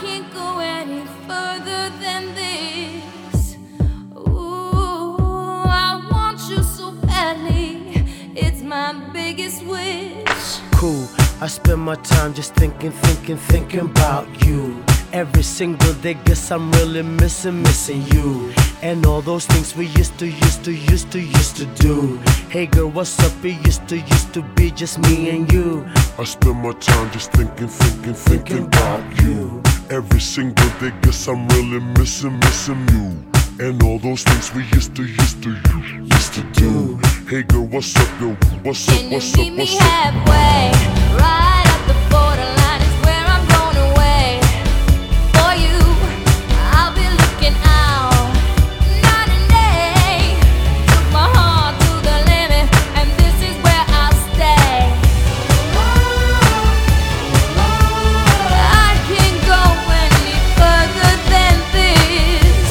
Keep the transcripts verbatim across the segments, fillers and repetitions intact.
can't go any further than this. Ooh, I want you so badly. It's my biggest wish. Cool, I spend my time just thinking, thinking, thinking about you. Every single day, guess I'm really missing, missing you. And all those things we used to, used to, used to, used to do. Hey girl, what's up? It used to, used to be just me and you. I spend my time just thinking, thinking, thinking about you. Every single day, guess I'm really missing, missing you. And all those things we used to, used to, used to do. Hey girl, what's up, yo? What's up, Can what's you up, meet me what's up? halfway? Right at the borderline is where I'm going away. For you, I'll be looking out night and day. Took my heart to the limit, and this is where I'll stay. I can't go any further than this.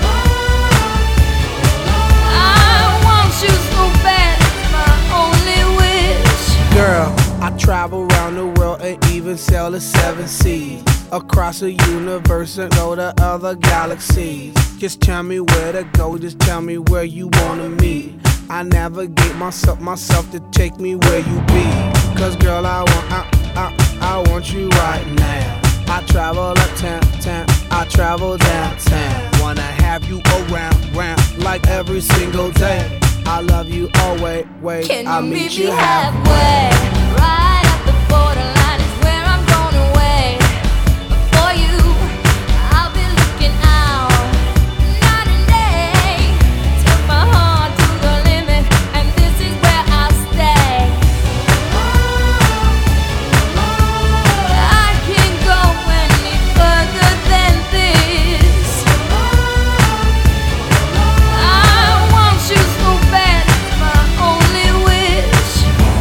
I want you so bad, it's my only wish. Girl, I travel around the world and even sail the seven seas. Across the universe and go to other galaxies. Just tell me where to go, just tell me where you wanna meet. I navigate myself, myself to take me where you be. Cause girl, I want, I, I, I want you right now. I travel uptown, town, I travel downtown. Wanna have you around, round, like every single day. I love you always, wait, Can I'll you meet meet you me halfway. halfway? Right at the borderline is where I'm going away. For you, I'll be looking out night and day. Took my heart to the limit, and this is where I'll stay. I can't go any further than this. I want you so bad, it's my only wish.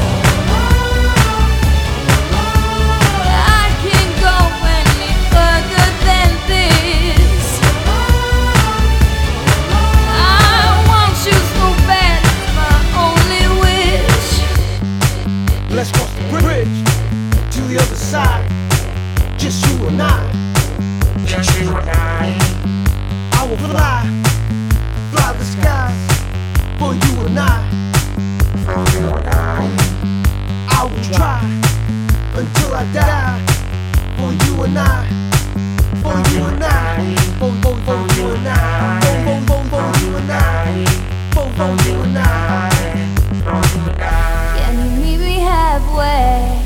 I can't go any further than this. I want you so bad, it's my only wish. Let's cross the bridge to the other side. Just you and I. Just you and I. I will fly, fly the skies for you and I. For you and I. I will try until I die for you and I. For you and I. For, for, for you and I. For, for, for, for you and I. For, for you and I. Can you meet me halfway?